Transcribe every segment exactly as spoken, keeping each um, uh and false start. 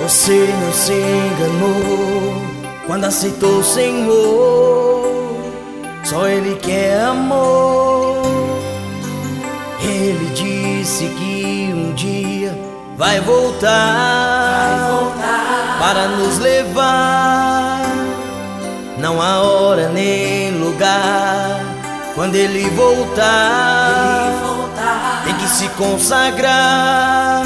Você não se enganou quando aceitou o Senhor. Só Ele quer amor. Ele disse que um dia vai voltar, vai voltar para nos levar. Não há hora nem lugar. Quando Ele voltar, Ele voltar, tem que se consagrar.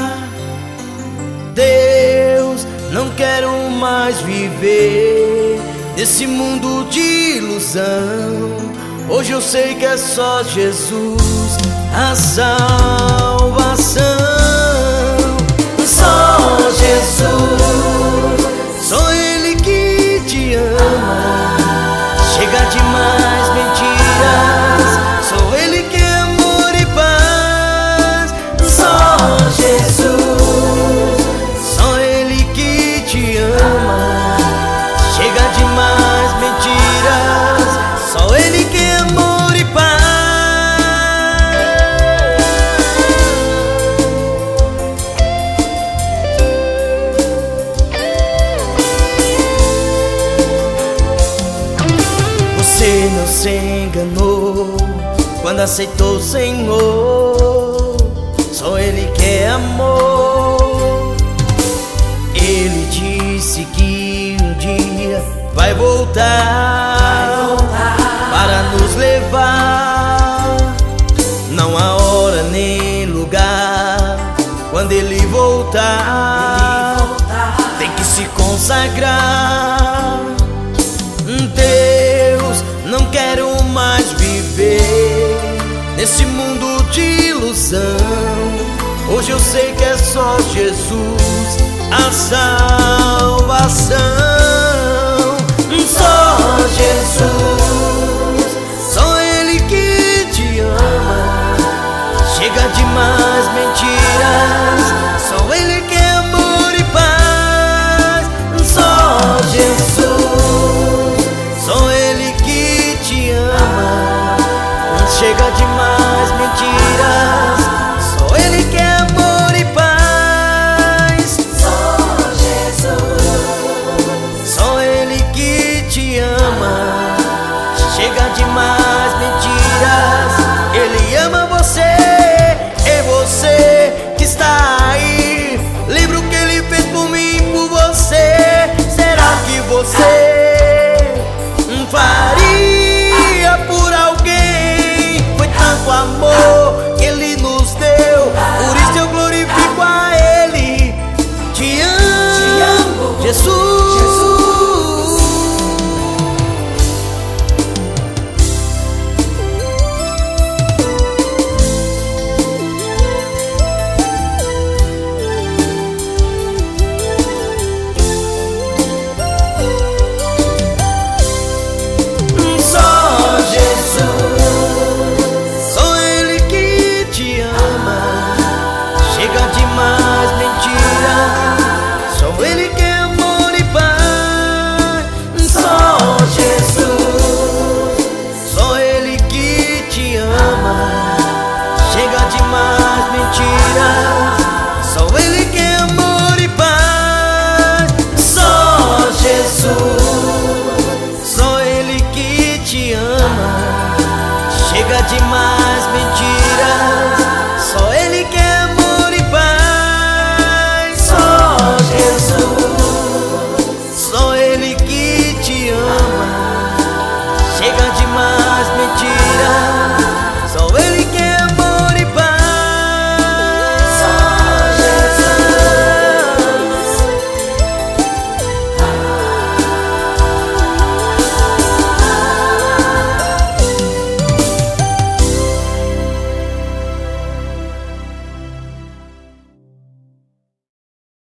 Deus, não quero mais viver nesse mundo de ilusão. Hoje eu sei que é só Jesus a salvação. Só Jesus, só Ele que te ama. Chega de mais mentiras, só Ele que é amor e paz. Só Jesus, só Ele que te ama. Chega de mais mentiras, só Ele que é amor e paz. Você não se enganou quando aceitou o Senhor. Só Ele quer amor. Ele disse que um dia vai voltar, vai voltar para nos levar. Não há hora nem lugar. Quando Ele voltar, Ele voltar, tem que se consagrar. Deus, não quero mais viver nesse mundo de ilusão. Hoje eu sei que é só Jesus a salvação.